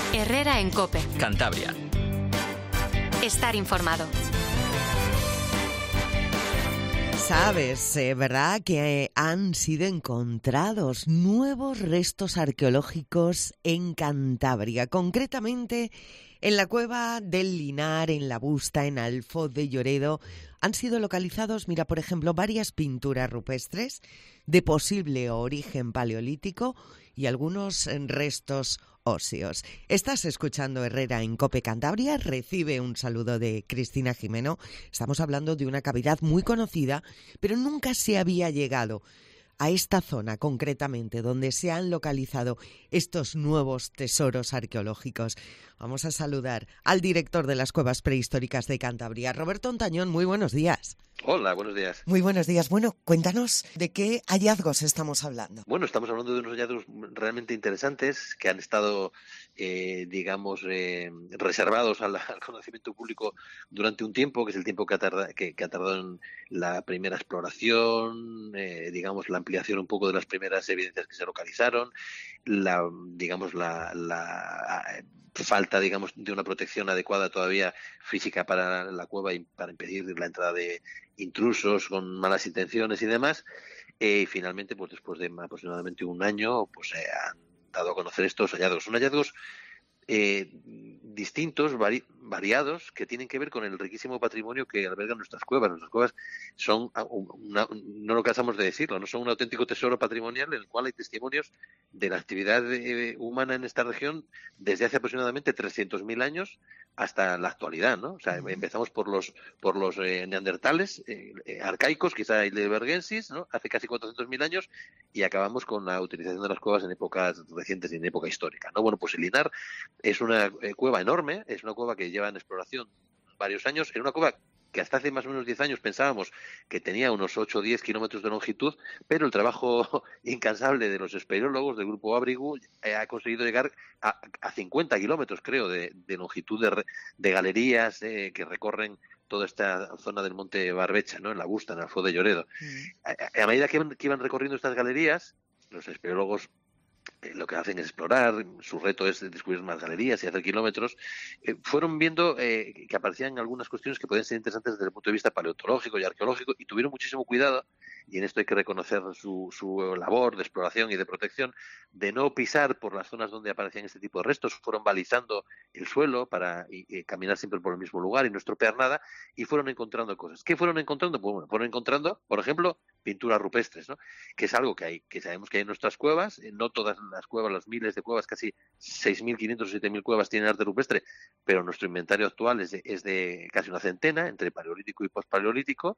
Herrera en COPE. Cantabria. Estar informado. Sabes, ¿verdad?, que han sido encontrados nuevos restos arqueológicos en Cantabria, concretamente en la cueva del Linar, en la Busta, en Alfoz de Lloredo. Han sido localizados, mira, por ejemplo, varias pinturas rupestres de posible origen paleolítico y algunos restos óseos. Estás escuchando Herrera en COPE Cantabria. Recibe un saludo de Cristina Jimeno. Estamos hablando de una cavidad muy conocida, pero nunca se había llegado a esta zona concretamente donde se han localizado estos nuevos tesoros arqueológicos. Vamos a saludar al director de las Cuevas Prehistóricas de Cantabria, Roberto Ontañón. Muy buenos días. Hola, buenos días. Muy buenos días. Bueno, cuéntanos de qué hallazgos estamos hablando. Bueno, estamos hablando de unos hallazgos realmente interesantes que han estado, reservados al conocimiento público durante un tiempo, que es el tiempo que ha tardado en la primera exploración, la ampliación un poco de las primeras evidencias que se localizaron, la falta, de una protección adecuada todavía física para la cueva y para impedir la entrada de intrusos con malas intenciones y demás. Y finalmente, pues después de aproximadamente un año, pues se han dado a conocer estos hallazgos. Son hallazgos distintos, variados, que tienen que ver con el riquísimo patrimonio que albergan nuestras cuevas. Nuestras cuevas son, no lo cansamos de decirlo, no son un auténtico tesoro patrimonial en el cual hay testimonios de la actividad humana en esta región desde hace aproximadamente 300.000 años hasta la actualidad, ¿no? O sea, empezamos por los neandertales arcaicos, quizá heidelbergensis, ¿no?, hace casi 400.000 años, y acabamos con la utilización de las cuevas en épocas recientes y en época histórica, ¿no? Bueno, pues el Linar es una cueva enorme, es una cueva que lleva en exploración varios años, en una cueva que hasta hace más o menos 10 años pensábamos que tenía unos 8 o 10 kilómetros de longitud, pero el trabajo incansable de los espeleólogos del grupo Abrigu ha conseguido llegar a 50 kilómetros, creo, de longitud de galerías que recorren toda esta zona del monte Barbecha, ¿no?, en la Busta, en Alfoz de Lloredo. A medida que iban recorriendo estas galerías, los espeleólogos lo que hacen es explorar, su reto es descubrir más galerías y hacer kilómetros, fueron viendo que aparecían algunas cuestiones que pueden ser interesantes desde el punto de vista paleontológico y arqueológico, y tuvieron muchísimo cuidado, y en esto hay que reconocer su labor de exploración y de protección, de no pisar por las zonas donde aparecían este tipo de restos. Fueron balizando el suelo para caminar siempre por el mismo lugar y no estropear nada, y fueron encontrando cosas. ¿Qué fueron encontrando? Pues bueno, fueron encontrando, por ejemplo, pinturas rupestres, ¿no?, que es algo que sabemos que hay en nuestras cuevas. No todas las cuevas, las miles de cuevas, casi 6.500 o 7.000 cuevas tienen arte rupestre, pero nuestro inventario actual es de casi una centena, entre paleolítico y postpaleolítico.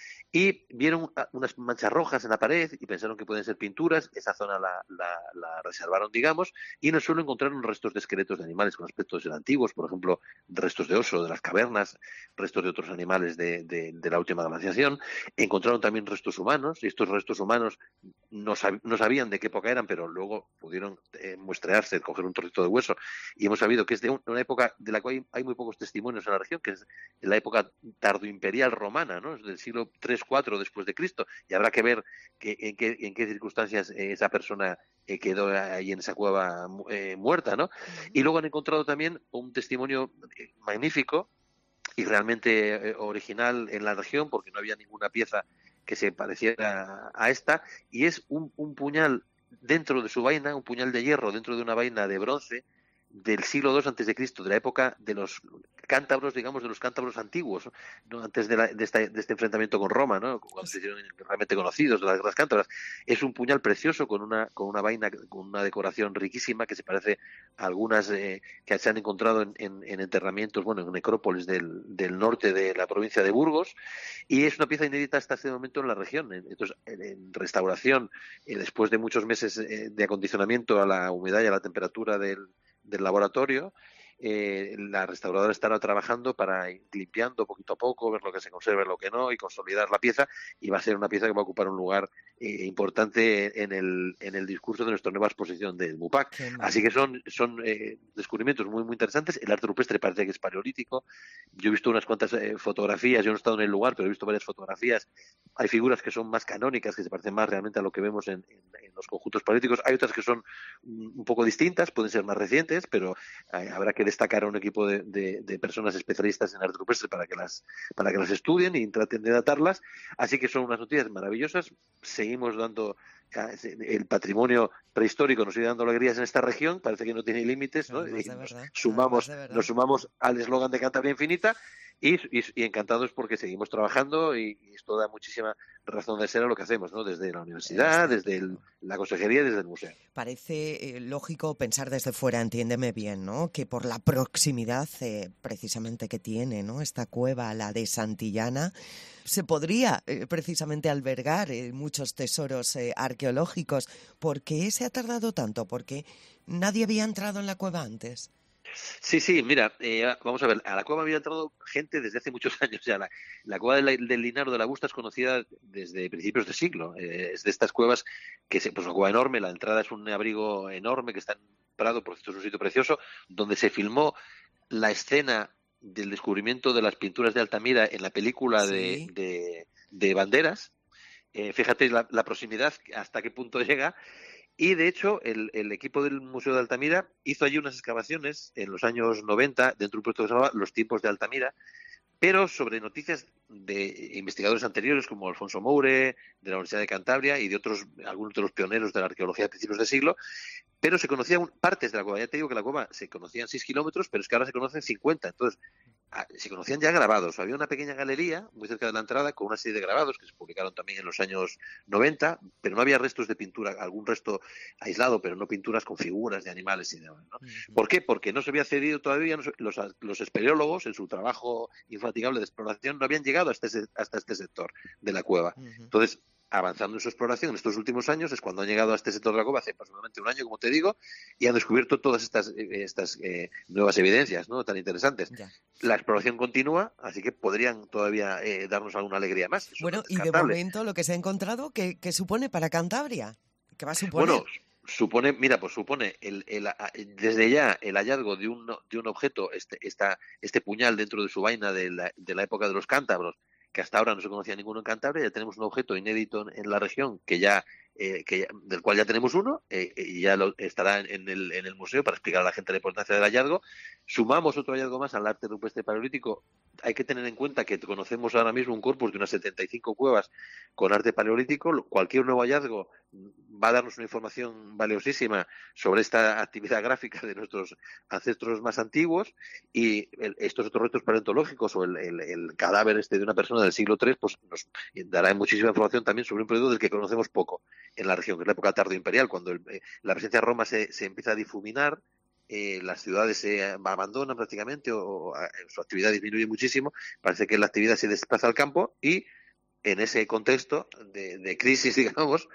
Y vieron unas manchas rojas en la pared y pensaron que pueden ser pinturas. Esa zona la reservaron, digamos, y en el suelo encontraron restos de esqueletos de animales con aspectos antiguos, por ejemplo, restos de oso de las cavernas, restos de otros animales de la última glaciación. Encontraron también restos humanos, y estos restos humanos no sabían de qué época eran, pero luego pudieron muestrearse, coger un trocito de hueso, y hemos sabido que es de una época de la cual hay muy pocos testimonios en la región, que es la época tardoimperial romana, ¿no?, es del siglo 3-4 después de Cristo, y habrá que ver en qué circunstancias esa persona quedó ahí en esa cueva muerta, ¿no? Y luego han encontrado también un testimonio magnífico y realmente original en la región, porque no había ninguna pieza que se pareciera a esta, y es un puñal dentro de su vaina, un puñal de hierro dentro de una vaina de bronce del siglo II antes de Cristo, de la época de los cántabros, digamos, de los cántabros antiguos, ¿no?, antes de este enfrentamiento con Roma, ¿no?, cuando se hicieron realmente conocidos de las guerras cántabras. Es un puñal precioso con una vaina, con una decoración riquísima que se parece a algunas que se han encontrado en enterramientos, bueno, en necrópolis del norte de la provincia de Burgos, y es una pieza inédita hasta este momento en la región. Entonces, en restauración, después de muchos meses de acondicionamiento a la humedad y a la temperatura del laboratorio, la restauradora estará trabajando para ir limpiando poquito a poco, ver lo que se conserva y lo que no, y consolidar la pieza, y va a ser una pieza que va a ocupar un lugar importante en el discurso de nuestra nueva exposición del MUPAC. Así que son descubrimientos muy, muy interesantes. El arte rupestre parece que es paleolítico. Yo he visto unas cuantas fotografías, yo no he estado en el lugar, pero he visto varias fotografías. Hay figuras que son más canónicas, que se parecen más realmente a lo que vemos en los conjuntos paleolíticos. Hay otras que son un poco distintas, pueden ser más recientes, pero habrá que destacar a un equipo de personas especialistas en arte rupestre para que las estudien y traten de datarlas. Así que son unas noticias maravillosas. Seguimos dando el patrimonio prehistórico, nos sigue dando alegrías en esta región, parece que no tiene límites, ¿no? Nos sumamos al eslogan de Cantabria Infinita y encantados porque seguimos trabajando y esto da muchísima razón de ser a lo que hacemos, ¿no? Desde la universidad, desde la consejería y desde el museo. Parece lógico pensar desde fuera, entiéndeme bien, ¿no? Que por la proximidad precisamente que tiene, ¿no? Esta cueva, la de Santillana, se podría precisamente albergar muchos tesoros arqueológicos. ¿Por qué se ha tardado tanto? ¿Porque nadie había entrado en la cueva antes? Sí, mira, vamos a ver, a la cueva había entrado gente desde hace muchos años ya. La cueva del Linaro de la Busta es conocida desde principios de siglo. Es de estas cuevas que es una cueva enorme, la entrada es un abrigo enorme que está en Prado, porque esto es un sitio precioso, donde se filmó la escena del descubrimiento de las pinturas de Altamira en la película de Banderas. Fíjate la proximidad, hasta qué punto llega. Y, de hecho, el equipo del Museo de Altamira hizo allí unas excavaciones en los años 90, dentro de un proyecto que se llamaba Los tiempos de Altamira, pero sobre noticias de investigadores anteriores como Alfonso Moure, de la Universidad de Cantabria y de algunos de los pioneros de la arqueología de principios de siglo, pero se conocían partes de la cueva. Ya te digo que la cueva se conocían 6 kilómetros, pero es que ahora se conocen 50. Entonces, se conocían ya grabados. Había una pequeña galería muy cerca de la entrada con una serie de grabados que se publicaron también en los años 90, pero no había restos de pintura, algún resto aislado, pero no pinturas con figuras de animales y demás, ¿no? ¿Por qué? Porque no se había cedido todavía, los espeleólogos en su trabajo infatigable de exploración no habían llegado hasta este sector de la cueva. Entonces, avanzando en su exploración en estos últimos años es cuando han llegado a este sector de la cueva hace aproximadamente un año, como te digo, y han descubierto todas estas nuevas evidencias, ¿no? Tan interesantes. Ya. La exploración continúa, así que podrían todavía darnos alguna alegría más. Eso bueno, y de momento lo que se ha encontrado, ¿qué supone para Cantabria? ¿Qué va a suponer? Bueno, supone desde ya el hallazgo de un objeto, este puñal dentro de su vaina de la época de los cántabros, que hasta ahora no se conocía ninguno en Cantabria. Ya tenemos un objeto inédito en la región del cual ya tenemos uno, y ya estará en el museo para explicar a la gente la importancia del hallazgo. Sumamos otro hallazgo más al arte rupestre paleolítico. Hay que tener en cuenta que conocemos ahora mismo un corpus de unas 75 cuevas con arte paleolítico. Cualquier nuevo hallazgo va a darnos una información valiosísima sobre esta actividad gráfica de nuestros ancestros más antiguos, y estos otros restos paleontológicos o el cadáver de una persona del siglo III pues nos dará muchísima información también sobre un periodo del que conocemos poco en la región, que es la época tardoimperial, cuando la presencia de Roma se empieza a difuminar. Las ciudades se abandonan prácticamente o su actividad disminuye muchísimo. Parece que la actividad se desplaza al campo, y en ese contexto de crisis, digamos,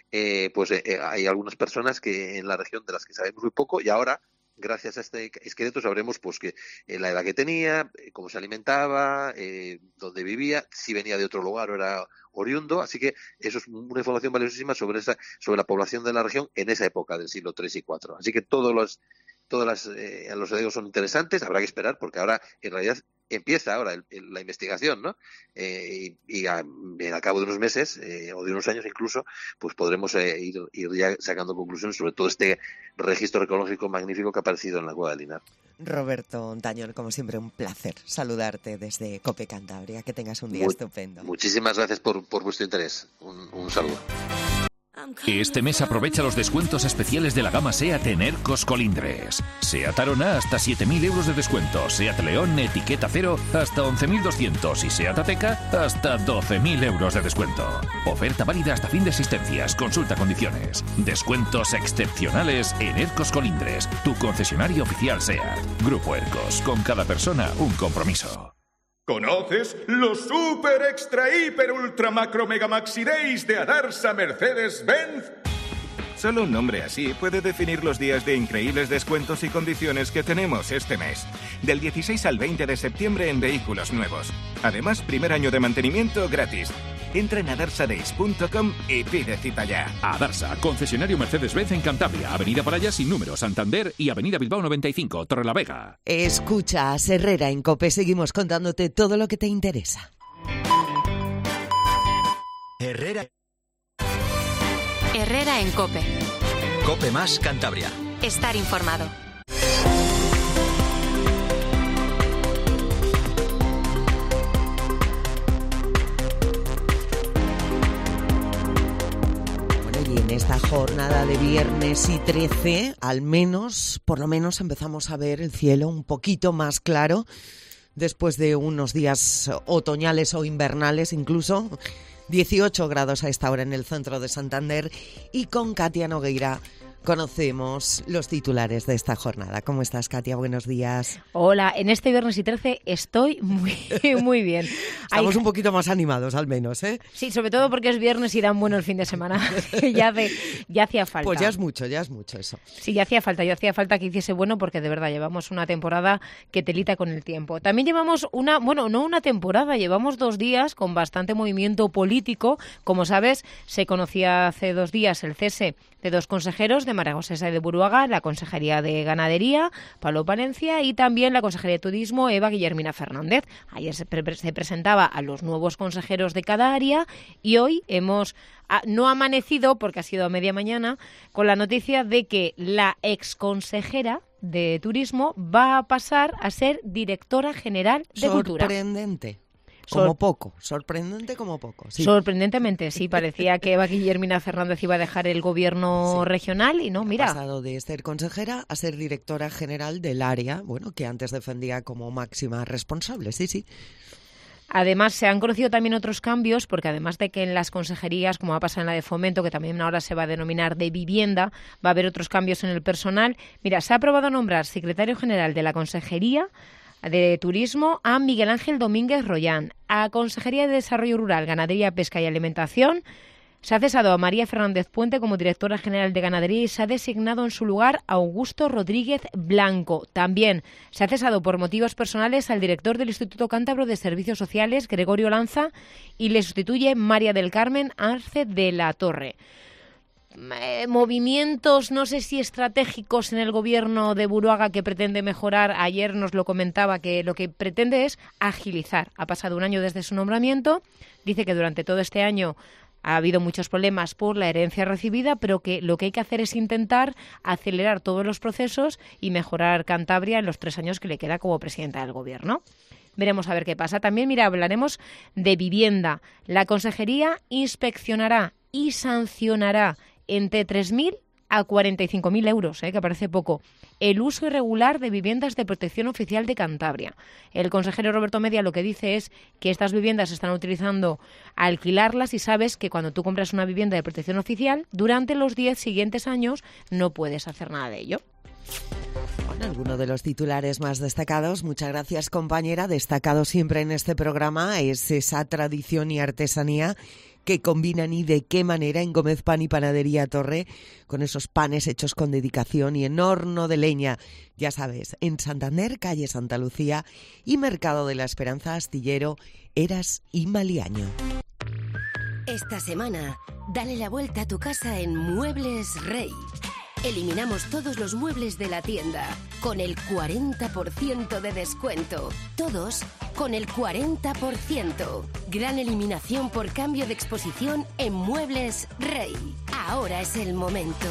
hay algunas personas que en la región de las que sabemos muy poco, y ahora, gracias a este esqueleto, sabremos pues que la edad que tenía, cómo se alimentaba, dónde vivía, si venía de otro lugar o era oriundo. Así que eso es una información valiosísima sobre la población de la región en esa época del siglo III y IV. Así que todos los hallazgos son interesantes. Habrá que esperar, porque ahora en realidad empieza ahora la investigación, ¿no? Y al cabo de unos meses o de unos años incluso, pues podremos ir ya sacando conclusiones sobre todo este registro arqueológico magnífico que ha aparecido en la cueva de Linar. Roberto Tañón, como siempre, un placer saludarte desde COPE Cantabria. Que tengas un día estupendo. Muchísimas gracias por vuestro interés. Un saludo. Este mes aprovecha los descuentos especiales de la gama SEAT en Ercos Colindres. SEAT Arona hasta 7.000 euros de descuento, SEAT León etiqueta cero hasta 11.200 y SEAT Ateca hasta 12.000 euros de descuento. Oferta válida hasta fin de existencias. Consulta condiciones. Descuentos excepcionales en Ercos Colindres, tu concesionario oficial SEAT. Grupo Ercos, con cada persona un compromiso. ¿Conoces los super extra hiper ultra macro mega maxi days de Adarsa Mercedes-Benz? Solo un nombre así puede definir los días de increíbles descuentos y condiciones que tenemos este mes. Del 16 al 20 de septiembre en vehículos nuevos. Además, primer año de mantenimiento gratis. Entra en adarsadeis.com y pide cita ya. Adarsa, concesionario Mercedes-Benz en Cantabria, Avenida Paraya sin número, Santander y Avenida Bilbao 95, Torrelavega. Escuchas Herrera en COPE, seguimos contándote todo lo que te interesa. Herrera en COPE. COPE más Cantabria. Estar informado. Y en esta jornada de viernes y 13, por lo menos empezamos a ver el cielo un poquito más claro después de unos días otoñales o invernales incluso. 18 grados a esta hora en el centro de Santander y con Katia Nogueira conocemos los titulares de esta jornada. ¿Cómo estás, Katia? Buenos días. Hola, en este viernes y 13 estoy muy bien. Estamos un poquito más animados, al menos, ¿eh? Sí, sobre todo porque es viernes y dan bueno el fin de semana. ya hacía falta. Pues ya es mucho eso. Sí, ya hacía falta que hiciese bueno porque de verdad llevamos una temporada que telita con el tiempo. También llevamos no una temporada, llevamos 2 días con bastante movimiento político. Como sabes, se conocía hace 2 días el cese de 2 consejeros de Maragosesa y de Buruaga, la Consejería de Ganadería, Pablo Palencia, y también la Consejería de Turismo, Eva Guillermina Fernández. Ayer se presentaba a los nuevos consejeros de cada área y hoy hemos no amanecido, porque ha sido a media mañana, con la noticia de que la exconsejera de Turismo va a pasar a ser directora general de Cultura. Sorprendente. Sorprendente como poco. Sí. Sorprendentemente, sí, parecía que Eva Guillermina Fernández iba a dejar el gobierno regional y no, mira. Ha pasado de ser consejera a ser directora general del área, que antes defendía como máxima responsable, sí. Además, se han conocido también otros cambios, porque además de que en las consejerías, como va a pasar en la de Fomento, que también ahora se va a denominar de Vivienda, va a haber otros cambios en el personal. Mira, se ha aprobado nombrar secretario general de la Consejería de Turismo a Miguel Ángel Domínguez Royán, a Consejería de Desarrollo Rural, Ganadería, Pesca y Alimentación. Se ha cesado a María Fernández Puente como directora general de Ganadería y se ha designado en su lugar a Augusto Rodríguez Blanco. También se ha cesado por motivos personales al director del Instituto Cántabro de Servicios Sociales, Gregorio Lanza, y le sustituye María del Carmen Arce de la Torre. Movimientos, no sé si estratégicos en el gobierno de Buruaga que pretende mejorar. Ayer nos lo comentaba que lo que pretende es agilizar. Ha pasado 1 año desde su nombramiento. Dice que durante todo este año ha habido muchos problemas por la herencia recibida, pero que lo que hay que hacer es intentar acelerar todos los procesos y mejorar Cantabria en los 3 años que le queda como presidenta del gobierno. Veremos a ver qué pasa. También, mira, hablaremos de vivienda. La Consejería inspeccionará y sancionará entre 3.000 a 45.000 euros, que parece poco, el uso irregular de viviendas de protección oficial de Cantabria. El consejero Roberto Media lo que dice es que estas viviendas se están utilizando a alquilarlas y sabes que cuando tú compras una vivienda de protección oficial, durante los 10 siguientes años no puedes hacer nada de ello. Bueno, alguno de los titulares más destacados, muchas gracias compañera, destacado siempre en este programa es esa tradición y artesanía que combinan y de qué manera en Gómez Pan y Panadería Torre, con esos panes hechos con dedicación y en horno de leña. Ya sabes, en Santander, calle Santa Lucía y Mercado de la Esperanza, Astillero, Eras y Maliaño. Esta semana, dale la vuelta a tu casa en Muebles Rey. Eliminamos todos los muebles de la tienda con el 40% de descuento. Todos con el 40%. Gran eliminación por cambio de exposición en Muebles Rey. Ahora es el momento.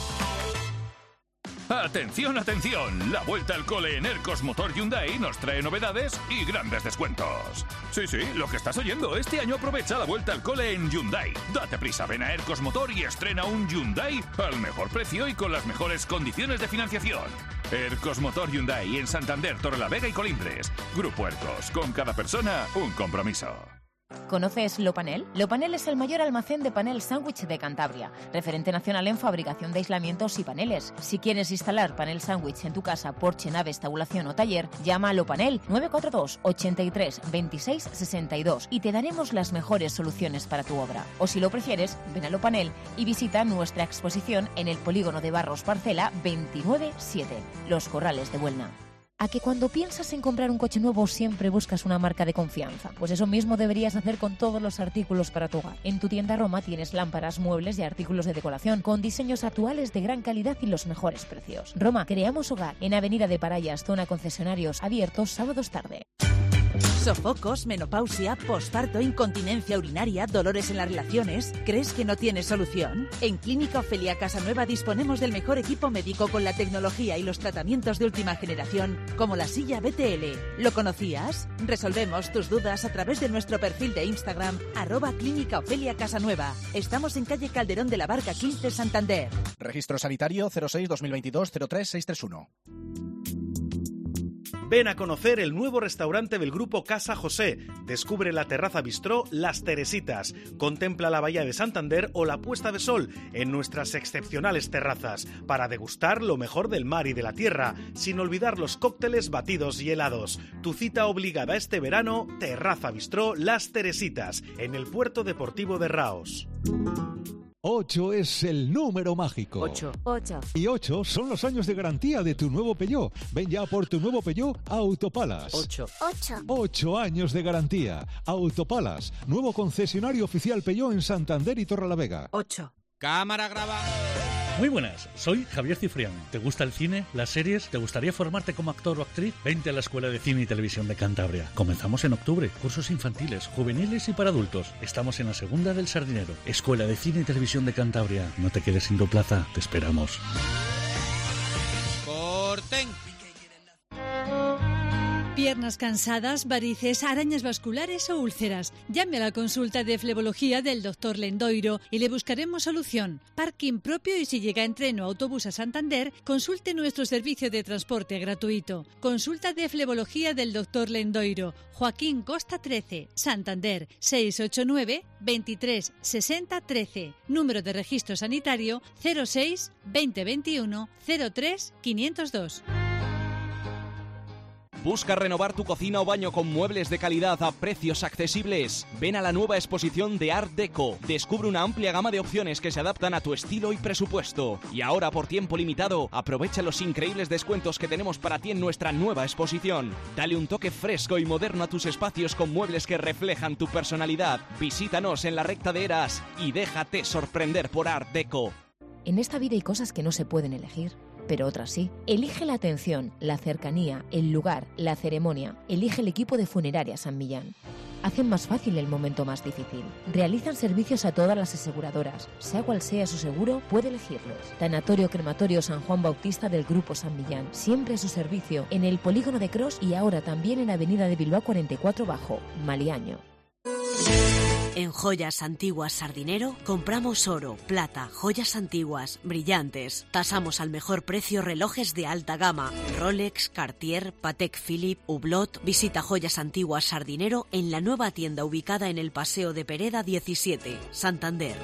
¡Atención, atención! La vuelta al cole en Ercos Motor Hyundai nos trae novedades y grandes descuentos. Sí, lo que estás oyendo. Este año aprovecha la vuelta al cole en Hyundai. Date prisa, ven a Ercos Motor y estrena un Hyundai al mejor precio y con las mejores condiciones de financiación. Ercos Motor Hyundai en Santander, Torrelavega y Colindres. Grupo Ercos, con cada persona un compromiso. ¿Conoces Lopanel? Lopanel es el mayor almacén de panel sándwich de Cantabria, referente nacional en fabricación de aislamientos y paneles. Si quieres instalar panel sándwich en tu casa, porche, naves, tabulación o taller, llama a Lopanel 942 83 26 62 y te daremos las mejores soluciones para tu obra. O si lo prefieres, ven a Lopanel y visita nuestra exposición en el polígono de Barros Parcela 297, Los Corrales de Buelna. ¿A que cuando piensas en comprar un coche nuevo siempre buscas una marca de confianza? Pues eso mismo deberías hacer con todos los artículos para tu hogar. En tu tienda Roma tienes lámparas, muebles y artículos de decoración con diseños actuales de gran calidad y los mejores precios. Roma, creamos hogar en Avenida de Parayas, zona concesionarios, abiertos sábados tarde. ¿Sofocos, menopausia, posparto, incontinencia urinaria, dolores en las relaciones? ¿Crees que no tienes solución? En Clínica Ofelia Casanueva disponemos del mejor equipo médico con la tecnología y los tratamientos de última generación, como la silla BTL. ¿Lo conocías? Resolvemos tus dudas a través de nuestro perfil de Instagram, @Clínica Ofelia Casanueva. Estamos en calle Calderón de la Barca 15, Santander. Registro sanitario 06-2022-03631. Ven a conocer el nuevo restaurante del Grupo Casa José. Descubre la terraza bistró Las Teresitas. Contempla la bahía de Santander o la puesta de sol en nuestras excepcionales terrazas para degustar lo mejor del mar y de la tierra, sin olvidar los cócteles, batidos y helados. Tu cita obligada este verano, Terraza Bistró Las Teresitas, en el Puerto Deportivo de Raos. 8 es el número mágico. 8. Y 8 son los años de garantía de tu nuevo Peugeot. Ven ya por tu nuevo Peugeot a Autopalas. 8 años de garantía. Autopalas, nuevo concesionario oficial Peugeot en Santander y Torrelavega. 8. Cámara, graba. Muy buenas, soy Javier Cifrián. ¿Te gusta el cine, las series? ¿Te gustaría formarte como actor o actriz? Vente a la Escuela de Cine y Televisión de Cantabria. Comenzamos en octubre. Cursos infantiles, juveniles y para adultos. Estamos en la segunda del Sardinero. Escuela de Cine y Televisión de Cantabria. No te quedes sin tu plaza. Te esperamos. Corten. Piernas cansadas, varices, arañas vasculares o úlceras. Llame a la consulta de flebología del Dr. Lendoiro y le buscaremos solución. Parking propio y si llega en tren o autobús a Santander, consulte nuestro servicio de transporte gratuito. Consulta de flebología del Dr. Lendoiro. Joaquín Costa 13, Santander, 689 23 60 13. Número de registro sanitario 06 2021 03 502. ¿Busca renovar tu cocina o baño con muebles de calidad a precios accesibles? Ven a la nueva exposición de Art Deco. Descubre una amplia gama de opciones que se adaptan a tu estilo y presupuesto. Y ahora, por tiempo limitado, aprovecha los increíbles descuentos que tenemos para ti en nuestra nueva exposición. Dale un toque fresco y moderno a tus espacios con muebles que reflejan tu personalidad. Visítanos en la recta de Eras y déjate sorprender por Art Deco. En esta vida hay cosas que no se pueden elegir, pero otras sí. Elige la atención, la cercanía, el lugar, la ceremonia. Elige el equipo de Funeraria San Millán. Hacen más fácil el momento más difícil. Realizan servicios a todas las aseguradoras. Sea cual sea su seguro, puede elegirlos. Tanatorio Crematorio San Juan Bautista del Grupo San Millán. Siempre a su servicio en el Polígono de Cros y ahora también en Avenida de Bilbao 44 Bajo, Maliaño. En Joyas Antiguas Sardinero compramos oro, plata, joyas antiguas, brillantes. Tasamos al mejor precio relojes de alta gama. Rolex, Cartier, Patek Philippe, Hublot. Visita Joyas Antiguas Sardinero en la nueva tienda ubicada en el Paseo de Pereda 17, Santander.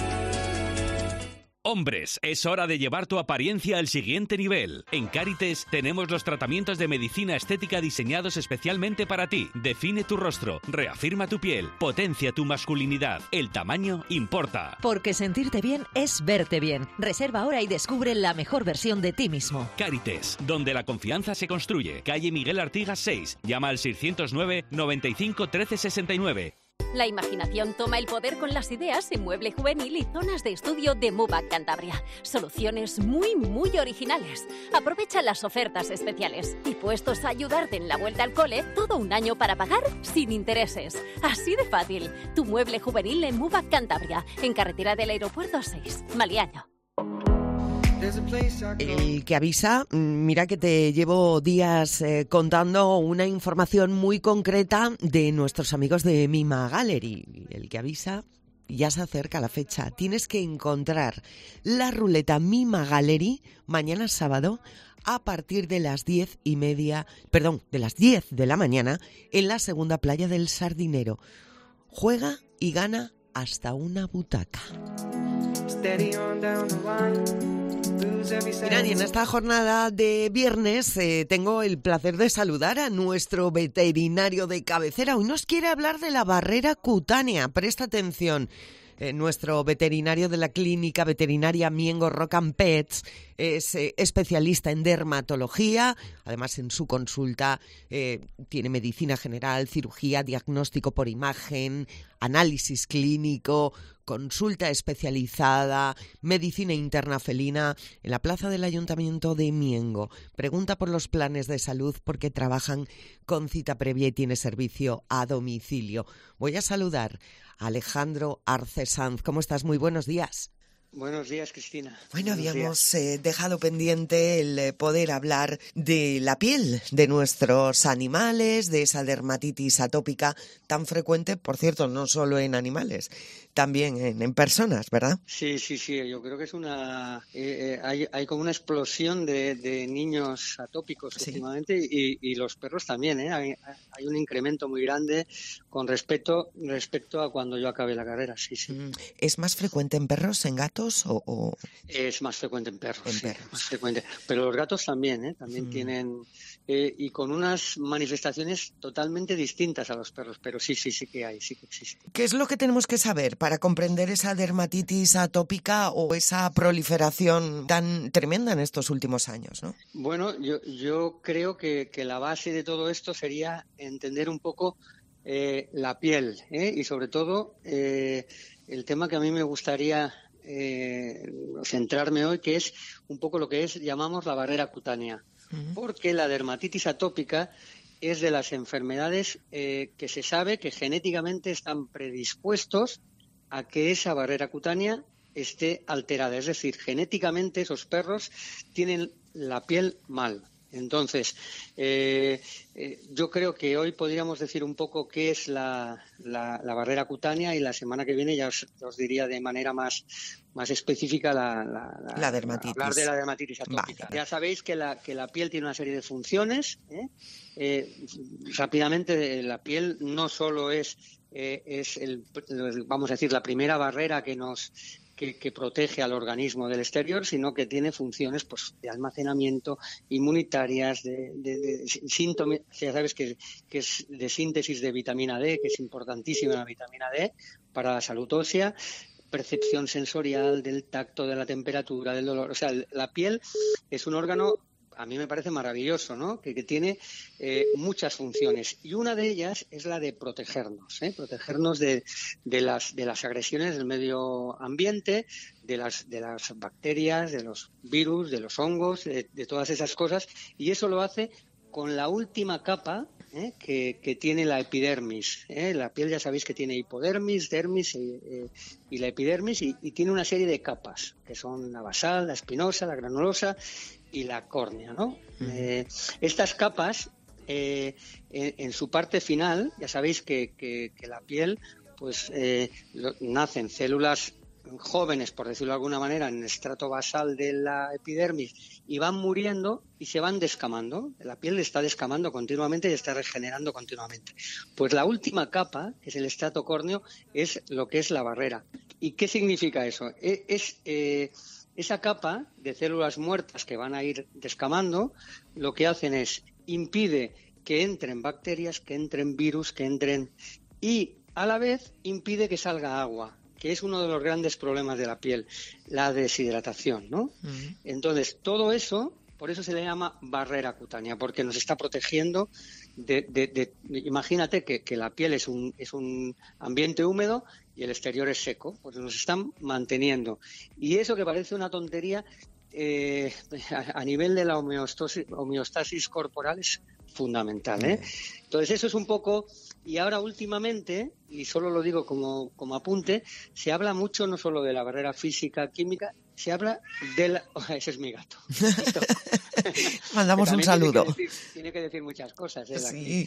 Hombres, es hora de llevar tu apariencia al siguiente nivel. En Cárites tenemos los tratamientos de medicina estética diseñados especialmente para ti. Define tu rostro, reafirma tu piel, potencia tu masculinidad. El tamaño importa. Porque sentirte bien es verte bien. Reserva ahora y descubre la mejor versión de ti mismo. Cárites, donde la confianza se construye. Calle Miguel Artigas 6. Llama al 609 95 13 69. La imaginación toma el poder con las ideas en mueble juvenil y zonas de estudio de Mubac Cantabria. Soluciones muy originales. Aprovecha las ofertas especiales y puestos a ayudarte en la vuelta al cole, todo un año para pagar sin intereses. Así de fácil. Tu mueble juvenil en Mubac Cantabria, en carretera del Aeropuerto 6, Maliaño. El que avisa, mira que te llevo días contando una información muy concreta de nuestros amigos de Mima Gallery. El que avisa, ya se acerca la fecha. Tienes que encontrar la ruleta Mima Gallery mañana sábado a partir de las 10 de la mañana en la segunda playa del Sardinero. juega y gana hasta una butaca. Mirad, y en esta jornada de viernes tengo el placer de saludar a nuestro veterinario de cabecera. Hoy nos quiere hablar de la barrera cutánea. Presta atención. Nuestro veterinario de la clínica veterinaria Miengo Rock and Pets es especialista en dermatología. Además, en su consulta tiene medicina general, cirugía, diagnóstico por imagen, análisis clínico, consulta especializada, medicina interna felina en la plaza del Ayuntamiento de Miengo. Pregunta por los planes de salud porque trabajan con cita previa y tiene servicio a domicilio. Voy a saludar a Alejandro Arce Sanz. ¿Cómo estás? Muy buenos días. Buenos días, Cristina. Bueno, habíamos dejado pendiente el poder hablar de la piel de nuestros animales, de esa dermatitis atópica tan frecuente, por cierto, no solo en animales, también en personas, ¿verdad? Sí, yo creo que es hay como una explosión de niños atópicos últimamente y los perros también, ¿eh? Hay un incremento muy grande con respecto a cuando yo acabé la carrera, sí. ¿Es más frecuente en perros, en gatos? ¿O? Es más frecuente en perros, más frecuente. Pero los gatos también, también tienen, y con unas manifestaciones totalmente distintas a los perros, pero sí que hay, sí que existe. ¿Qué es lo que tenemos que saber para comprender esa dermatitis atópica o esa proliferación tan tremenda en estos últimos años, ¿no? Bueno, yo creo que la base de todo esto sería entender un poco la piel, y sobre todo el tema que a mí me gustaría centrarme hoy, que es un poco lo que llamamos la barrera cutánea, porque la dermatitis atópica es de las enfermedades que se sabe que genéticamente están predispuestos a que esa barrera cutánea esté alterada, es decir, genéticamente esos perros tienen la piel mal. Entonces, yo creo que hoy podríamos decir un poco qué es la barrera cutánea y la semana que viene ya os diría de manera más específica la dermatitis. Hablar de la dermatitis atópica. Vale. Ya sabéis que la piel tiene una serie de funciones. Rápidamente, la piel no solo es vamos a decir, la primera barrera que protege al organismo del exterior, sino que tiene funciones pues de almacenamiento, inmunitarias, de síntomas, ya sabes que es de síntesis de vitamina D, que es importantísima la vitamina D para la salud ósea, percepción sensorial del tacto, de la temperatura, del dolor. O sea, la piel es un órgano, a mí me parece maravilloso, ¿no? Que tiene muchas funciones y una de ellas es la de protegernos de las agresiones del medio ambiente, de las bacterias, de los virus, de los hongos, de todas esas cosas, y eso lo hace con la última capa que tiene la epidermis. La piel ya sabéis que tiene hipodermis, dermis y la epidermis, y tiene una serie de capas que son la basal, la espinosa, la granulosa y la córnea, ¿no? Estas capas, en su parte final, ya sabéis que la piel, pues nacen células jóvenes, por decirlo de alguna manera, en el estrato basal de la epidermis y van muriendo y se van descamando. La piel está descamando continuamente y está regenerando continuamente. Pues la última capa, que es el estrato córneo, es lo que es la barrera. ¿Y qué significa eso? Esa capa de células muertas que van a ir descamando, lo que hacen es impide que entren bacterias, que entren virus, y a la vez impide que salga agua, que es uno de los grandes problemas de la piel, la deshidratación, ¿no? Entonces, todo eso, por eso se le llama barrera cutánea, porque nos está protegiendo imagínate que la piel es un ambiente húmedo y el exterior es seco, pues nos están manteniendo. Y eso que parece una tontería, a nivel de la homeostasis corporal es fundamental, ¿eh? Entonces eso es un poco, y ahora últimamente, y solo lo digo como apunte, se habla mucho no solo de la barrera física, química, se habla de la... ese es mi gato. Mandamos un saludo. Tiene que decir muchas cosas. Sí.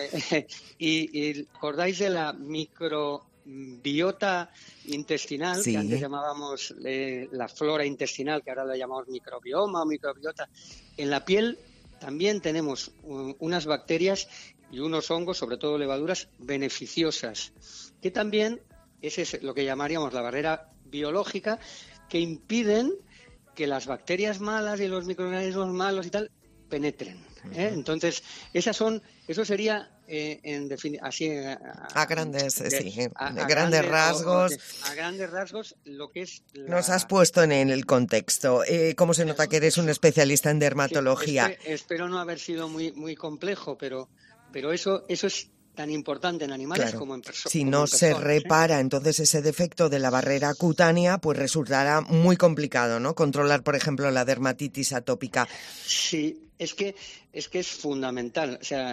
Y acordáis de la microbiota intestinal, sí, que antes llamábamos la flora intestinal, que ahora la llamamos microbioma o microbiota. En la piel también tenemos unas bacterias y unos hongos, sobre todo levaduras, beneficiosas, que también es lo que llamaríamos la barrera biológica, que impiden que las bacterias malas y los microorganismos malos y tal penetren. Entonces, eso sería así a grandes rasgos. A grandes rasgos lo que es nos has puesto en el contexto. ¿Cómo se nota que eres un especialista en dermatología? Espero no haber sido muy complejo, pero eso es tan importante en animales como en personas. Si no se repara, entonces ese defecto de la barrera cutánea, pues resultará muy complicado, ¿no? Controlar, por ejemplo, la dermatitis atópica. Sí, es que es fundamental. O sea,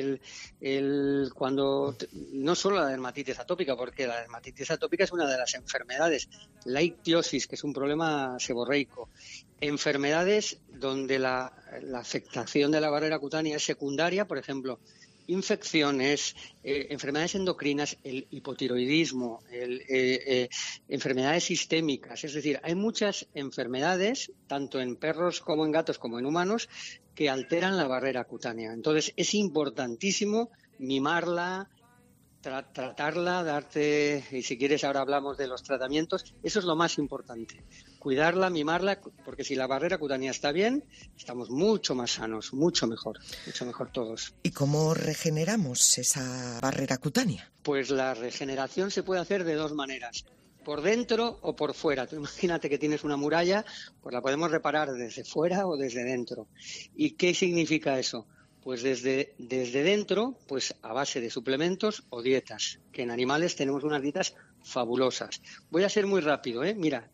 cuando no solo la dermatitis atópica, porque la dermatitis atópica es una de las enfermedades, la ictiosis, que es un problema seborreico, enfermedades donde la afectación de la barrera cutánea es secundaria, por ejemplo, infecciones, enfermedades endocrinas, el hipotiroidismo, enfermedades sistémicas. Es decir, hay muchas enfermedades, tanto en perros como en gatos como en humanos, que alteran la barrera cutánea. Entonces, es importantísimo mimarla, tratarla, y si quieres ahora hablamos de los tratamientos. Eso es lo más importante. Cuidarla, mimarla, porque si la barrera cutánea está bien, estamos mucho más sanos, mucho mejor todos. ¿Y cómo regeneramos esa barrera cutánea? Pues la regeneración se puede hacer de dos maneras, por dentro o por fuera. Tú imagínate que tienes una muralla, pues la podemos reparar desde fuera o desde dentro. ¿Y qué significa eso? Pues desde dentro, pues a base de suplementos o dietas, que en animales tenemos unas dietas fabulosas. Voy a ser muy rápido, Mira,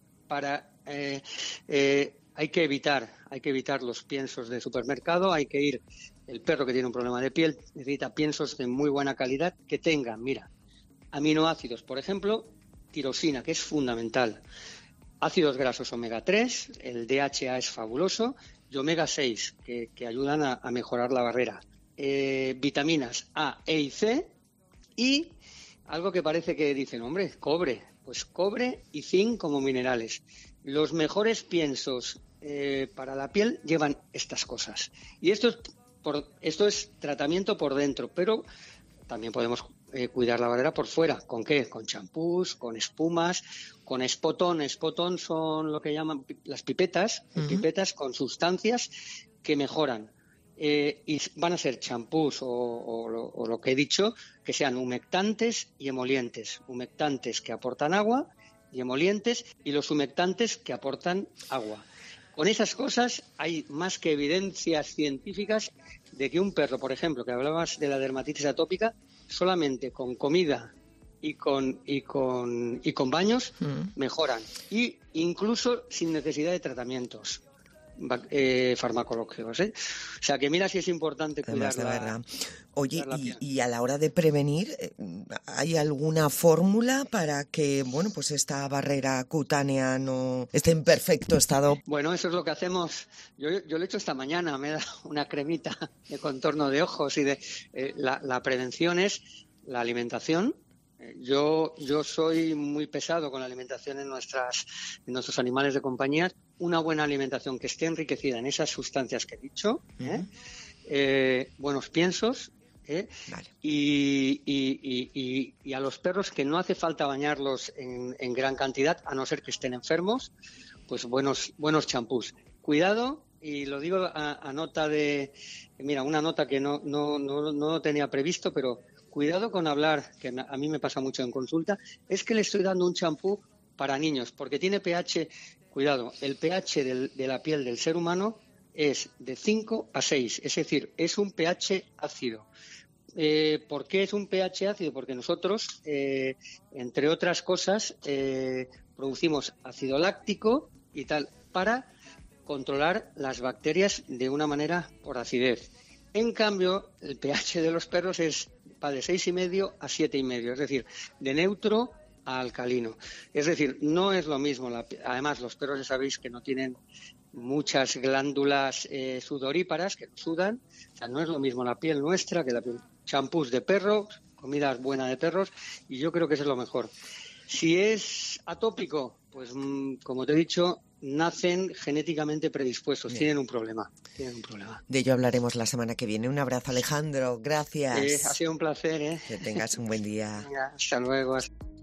hay que evitar los piensos de supermercado, el perro que tiene un problema de piel necesita piensos de muy buena calidad que tengan, mira, aminoácidos, por ejemplo, tirosina, que es fundamental, ácidos grasos omega 3, el DHA es fabuloso, y omega 6, que ayudan a mejorar la barrera, vitaminas A, E y C, y algo que parece que dicen, hombre, cobre. Pues cobre y zinc como minerales. Los mejores piensos para la piel llevan estas cosas. Y esto es tratamiento por dentro, pero también podemos cuidar la barrera por fuera. ¿Con qué? Con champús, con espumas, con espotón. Espotón son lo que llaman las pipetas, pipetas con sustancias que mejoran. Y van a ser champús o lo que he dicho, que sean humectantes y emolientes. Humectantes que aportan agua y emolientes, y los humectantes que aportan agua. Con esas cosas hay más que evidencias científicas de que un perro, por ejemplo, que hablabas de la dermatitis atópica, solamente con comida y con baños mejoran, y incluso sin necesidad de tratamientos farmacológicos, O sea que mira si es importante cuidar de verdad. Oye, y a la hora de prevenir, ¿hay alguna fórmula para que, pues esta barrera cutánea no esté en perfecto estado? Bueno, eso es lo que hacemos. Yo lo he hecho esta mañana, me he dado una cremita de contorno de ojos y la prevención es la alimentación. Yo soy muy pesado con la alimentación en nuestros animales de compañía. Una buena alimentación que esté enriquecida en esas sustancias que he dicho, buenos piensos, vale. Y a los perros que no hace falta bañarlos en gran cantidad, a no ser que estén enfermos, pues buenos champús. Cuidado, y lo digo a nota de, mira, una nota que no tenía previsto, pero cuidado con hablar, que a mí me pasa mucho en consulta, es que le estoy dando un champú para niños, porque tiene pH, cuidado, el pH de la piel del ser humano es de 5 a 6, es decir, es un pH ácido. ¿Por qué es un pH ácido? Porque nosotros, entre otras cosas, producimos ácido láctico y tal, para controlar las bacterias de una manera por acidez. En cambio, el pH de los perros va de 6,5 a 7,5, es decir, de neutro a alcalino. Es decir, no es lo mismo. Además, los perros ya sabéis que no tienen muchas glándulas sudoríparas que sudan. O sea, no es lo mismo la piel nuestra que la piel. Champús de perro, comida buena de perros, y yo creo que eso es lo mejor. Si es atópico, pues como te he dicho, nacen genéticamente predispuestos, Bien. tienen un problema. De ello hablaremos la semana que viene. Un abrazo, Alejandro. Gracias. Ha sido un placer. Que tengas un buen día. Venga, hasta luego.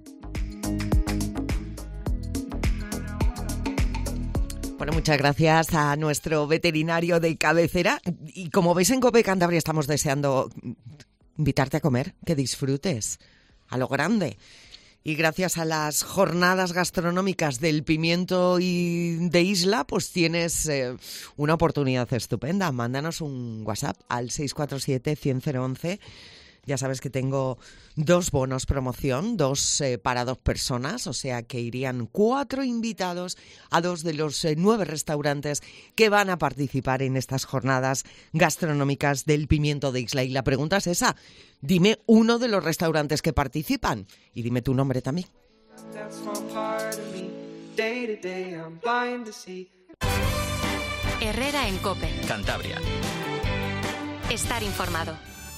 Bueno, muchas gracias a nuestro veterinario de cabecera. Y como veis en COPE Cantabria estamos deseando invitarte a comer, que disfrutes a lo grande. Y gracias a las jornadas gastronómicas del pimiento y de Isla, pues tienes una oportunidad estupenda. Mándanos un WhatsApp al 647-100-011. Ya sabes que tengo 2 bonos promoción, 2 para 2 personas, o sea que irían 4 invitados a 2 de los 9 restaurantes que van a participar en estas jornadas gastronómicas del pimiento de Isla. Y la pregunta es esa, dime uno de los restaurantes que participan y dime tu nombre también. Herrera en COPE. Cantabria. Estar informado.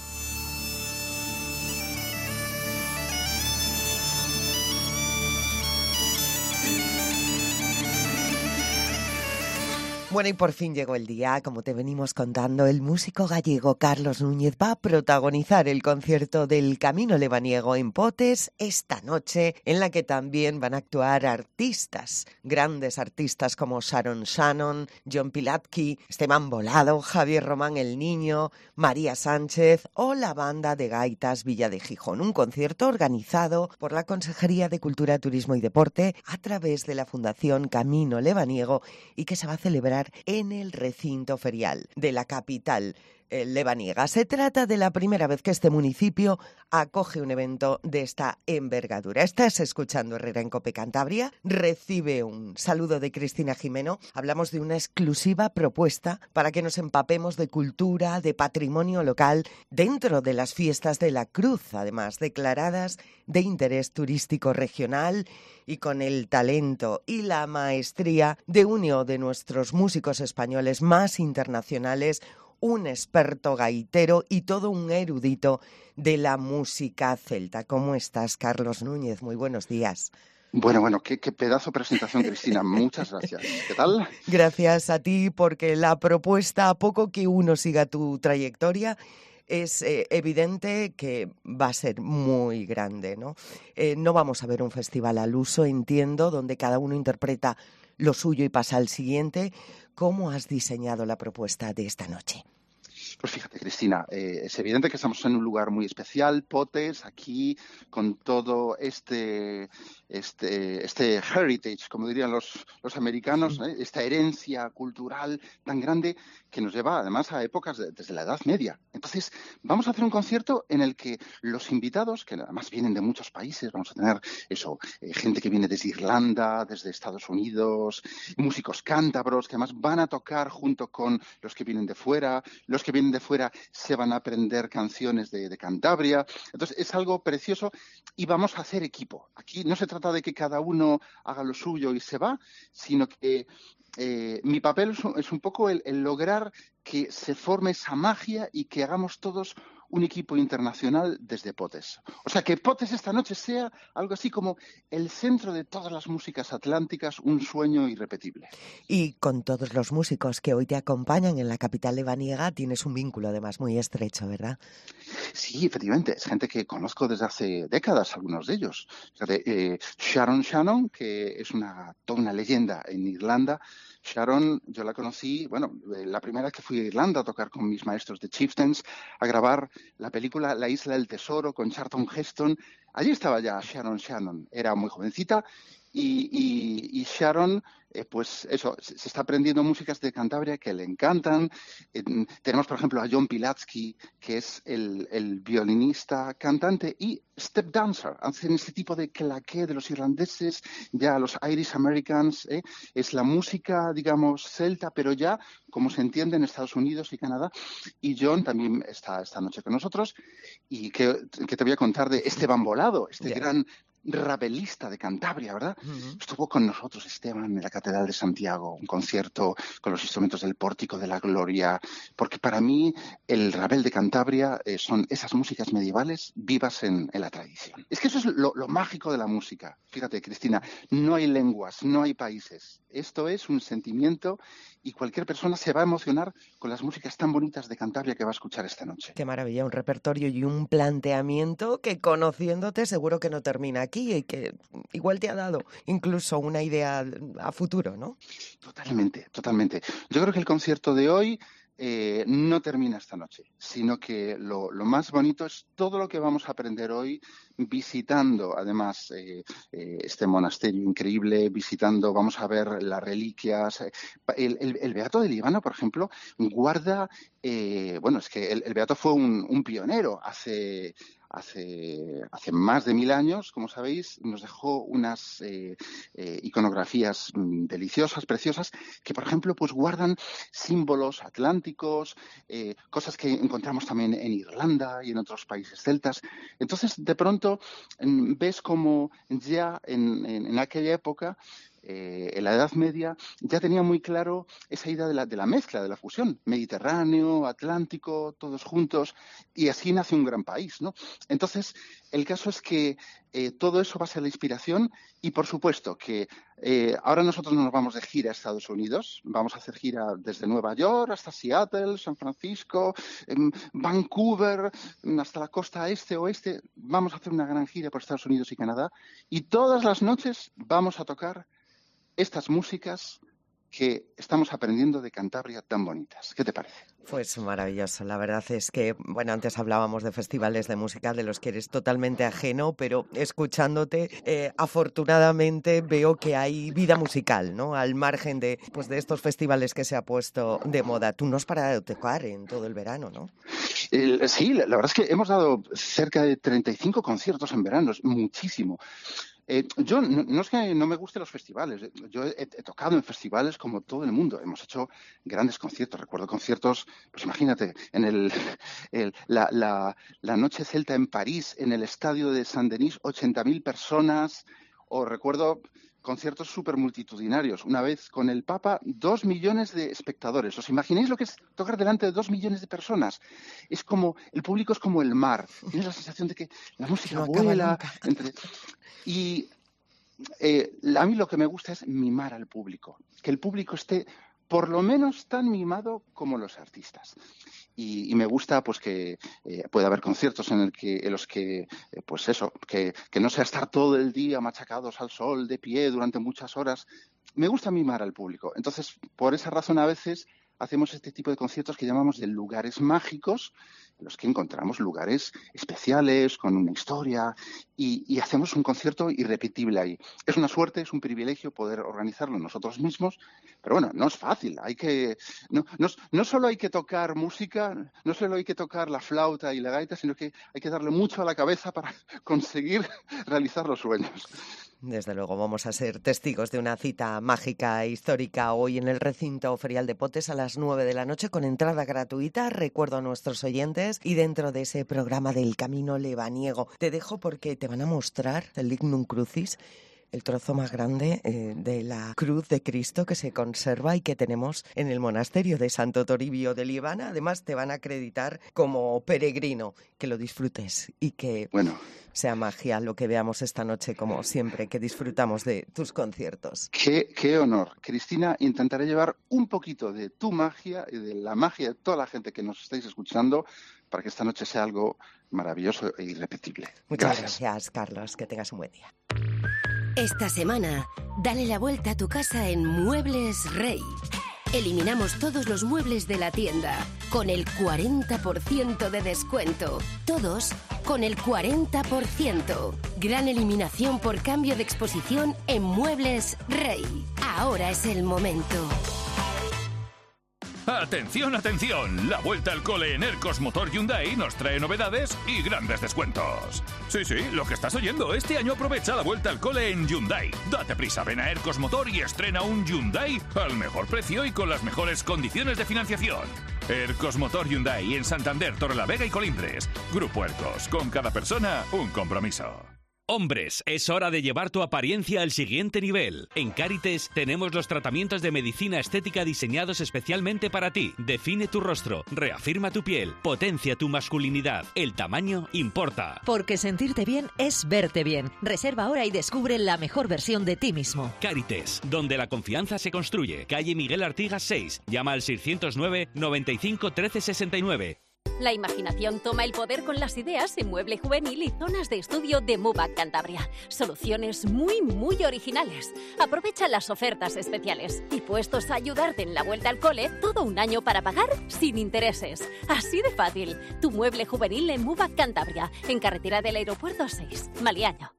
Bueno, y por fin llegó el día, como te venimos contando, el músico gallego Carlos Núñez va a protagonizar el concierto del Camino Lebaniego en Potes esta noche, en la que también van a actuar artistas, grandes artistas como Sharon Shannon, John Pilatki, Esteban Bolado, Javier Román el Niño, María Sánchez o la banda de gaitas Villa de Gijón. Un concierto organizado por la Consejería de Cultura, Turismo y Deporte a través de la Fundación Camino Lebaniego y que se va a celebrar en el recinto ferial de la capital lebaniega. Se trata de la primera vez que este municipio acoge un evento de esta envergadura. Estás escuchando Herrera en COPE Cantabria. Recibe un saludo de Cristina Jimeno. Hablamos de una exclusiva propuesta para que nos empapemos de cultura, de patrimonio local, dentro de las fiestas de la Cruz, además declaradas de interés turístico regional, y con el talento y la maestría de uno de nuestros músicos españoles más internacionales, un experto gaitero y todo un erudito de la música celta. ¿Cómo estás, Carlos Núñez? Muy buenos días. Bueno, qué pedazo de presentación, Cristina. Muchas gracias. ¿Qué tal? Gracias a ti, porque la propuesta, a poco que uno siga tu trayectoria, es evidente que va a ser muy grande, ¿no? No vamos a ver un festival al uso, entiendo, donde cada uno interpreta lo suyo y pasa al siguiente. ¿Cómo has diseñado la propuesta de esta noche? Pues fíjate, Cristina, es evidente que estamos en un lugar muy especial, Potes, aquí con todo este heritage, como dirían los americanos, esta herencia cultural tan grande que nos lleva además a épocas desde la Edad Media. Entonces, vamos a hacer un concierto en el que los invitados, que además vienen de muchos países, vamos a tener gente que viene desde Irlanda, desde Estados Unidos, músicos cántabros que además van a tocar junto con los que vienen de fuera. Los que vienen de fuera se van a aprender canciones de Cantabria. Entonces, es algo precioso y vamos a hacer equipo. Aquí no se trata de que cada uno haga lo suyo y se va, sino que mi papel es un poco el lograr que se forme esa magia y que hagamos todos un equipo internacional desde Potes. O sea, que Potes esta noche sea algo así como el centro de todas las músicas atlánticas, un sueño irrepetible. Y con todos los músicos que hoy te acompañan en la capital lebaniega tienes un vínculo además muy estrecho, ¿verdad? Sí, efectivamente. Es gente que conozco desde hace décadas, algunos de ellos. Sharon Shannon, que es toda una leyenda en Irlanda. Sharon, yo la conocí, la primera vez que fui a Irlanda a tocar con mis maestros de Chieftains, a grabar la película La Isla del Tesoro con Charlton Heston. Allí estaba ya Sharon Shannon, era muy jovencita y Sharon, se está aprendiendo músicas de Cantabria que le encantan. Tenemos, por ejemplo, a John Pilatki, que es el violinista, cantante y step dancer. Hacen este tipo de claqué de los irlandeses, ya los Irish Americans. Es la música, digamos, celta, pero ya, como se entiende, en Estados Unidos y Canadá. Y John también está esta noche con nosotros. Y que te voy a contar de Esteban Bolado, gran rabelista de Cantabria, ¿verdad? Estuvo con nosotros Esteban en la Catedral de Santiago, un concierto con los instrumentos del Pórtico de la Gloria, porque para mí el Rabel de Cantabria son esas músicas medievales vivas en la tradición. Es que eso es lo mágico de la música. Fíjate, Cristina, no hay lenguas, no hay países. Esto es un sentimiento y cualquier persona se va a emocionar con las músicas tan bonitas de Cantabria que va a escuchar esta noche. Qué maravilla, un repertorio y un planteamiento que, conociéndote, seguro que no termina aquí y que igual te ha dado incluso una idea a futuro, ¿no? Totalmente, totalmente. Yo creo que el concierto de hoy no termina esta noche, sino que lo más bonito es todo lo que vamos a aprender hoy visitando, además, este monasterio increíble, vamos a ver las reliquias. El Beato de Líbano, por ejemplo, guarda, es que el Beato fue un pionero hace más de 1000 años, como sabéis, nos dejó unas iconografías deliciosas, preciosas, que, por ejemplo, pues guardan símbolos atlánticos, cosas que encontramos también en Irlanda y en otros países celtas. Entonces, de pronto, ves como ya en aquella época, en la Edad Media, ya tenía muy claro esa idea de la mezcla, de la fusión, Mediterráneo, Atlántico, todos juntos, y así nace un gran país, ¿no? Entonces, el caso es que todo eso va a ser la inspiración y, por supuesto, que ahora nosotros nos vamos de gira a Estados Unidos, vamos a hacer gira desde Nueva York hasta Seattle, San Francisco, Vancouver, hasta la costa este, oeste, vamos a hacer una gran gira por Estados Unidos y Canadá, y todas las noches vamos a tocar estas músicas que estamos aprendiendo de Cantabria tan bonitas. ¿Qué te parece? Pues maravilloso. La verdad es que, antes hablábamos de festivales de música de los que eres totalmente ajeno, pero escuchándote, afortunadamente veo que hay vida musical, ¿no? Al margen de estos festivales que se ha puesto de moda. Tú no has parado de tocar en todo el verano, ¿no? Sí, la verdad es que hemos dado cerca de 35 conciertos en verano, es muchísimo. Yo no es que no me gusten los festivales, yo he tocado en festivales como todo el mundo, hemos hecho grandes conciertos, recuerdo conciertos, pues imagínate, en la Noche Celta en París, en el estadio de Saint-Denis, 80.000 personas, o recuerdo conciertos súper multitudinarios, una vez con el Papa, 2 millones de espectadores. ¿Os imagináis lo que es tocar delante de 2 millones de personas? Es como, el público es como el mar, tienes la sensación de que la música no vuela y a mí lo que me gusta es mimar al público, que el público esté por lo menos tan mimado como los artistas. Y me gusta pues que pueda haber conciertos en los que no sea estar todo el día machacados al sol, de pie durante muchas horas. Me gusta mimar al público. Entonces, por esa razón a veces hacemos este tipo de conciertos que llamamos de lugares mágicos, en los que encontramos lugares especiales, con una historia, y hacemos un concierto irrepetible ahí. Es una suerte, es un privilegio poder organizarlo nosotros mismos, pero bueno, no es fácil. No solo hay que tocar música, no solo hay que tocar la flauta y la gaita, sino que hay que darle mucho a la cabeza para conseguir realizar los sueños. Desde luego vamos a ser testigos de una cita mágica e histórica hoy en el recinto ferial de Potes a las 9 de la noche con entrada gratuita, recuerdo a nuestros oyentes, y dentro de ese programa del Camino Lebaniego. Te dejo porque te van a mostrar el Lignum Crucis, el trozo más grande de la cruz de Cristo que se conserva y que tenemos en el monasterio de Santo Toribio de Líbana. Además, te van a acreditar como peregrino. Que lo disfrutes y que sea magia lo que veamos esta noche, como siempre, que disfrutamos de tus conciertos. Qué honor. Cristina, intentaré llevar un poquito de tu magia y de la magia de toda la gente que nos estáis escuchando para que esta noche sea algo maravilloso e irrepetible. Muchas gracias, Carlos. Que tengas un buen día. Esta semana, dale la vuelta a tu casa en Muebles Rey. Eliminamos todos los muebles de la tienda con el 40% de descuento. Todos con el 40%. Gran eliminación por cambio de exposición en Muebles Rey. Ahora es el momento. ¡Atención, atención! La vuelta al cole en Ercos Motor Hyundai nos trae novedades y grandes descuentos. Sí, lo que estás oyendo. Este año aprovecha la vuelta al cole en Hyundai. Date prisa, ven a Ercos Motor y estrena un Hyundai al mejor precio y con las mejores condiciones de financiación. Ercos Motor Hyundai en Santander, Torrelavega y Colindres. Grupo Ercos, con cada persona un compromiso. Hombres, es hora de llevar tu apariencia al siguiente nivel. En Cárites tenemos los tratamientos de medicina estética diseñados especialmente para ti. Define tu rostro, reafirma tu piel, potencia tu masculinidad. El tamaño importa. Porque sentirte bien es verte bien. Reserva ahora y descubre la mejor versión de ti mismo. Cárites, donde la confianza se construye. Calle Miguel Artigas 6. Llama al 609 95 13 69. La imaginación toma el poder con las ideas en mueble juvenil y zonas de estudio de Mubac Cantabria. Soluciones muy originales. Aprovecha las ofertas especiales y puestos a ayudarte en la vuelta al cole, todo un año para pagar sin intereses. Así de fácil. Tu mueble juvenil en Mubac Cantabria, en carretera del Aeropuerto 6, Maliaño.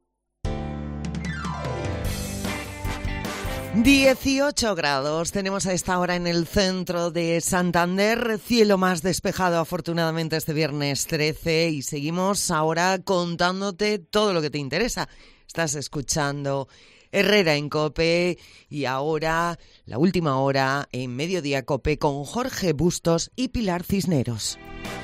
18 grados tenemos a esta hora en el centro de Santander, cielo más despejado afortunadamente este viernes 13 y seguimos ahora contándote todo lo que te interesa. Estás escuchando Herrera en COPE y ahora la última hora en Mediodía COPE con Jorge Bustos y Pilar Cisneros.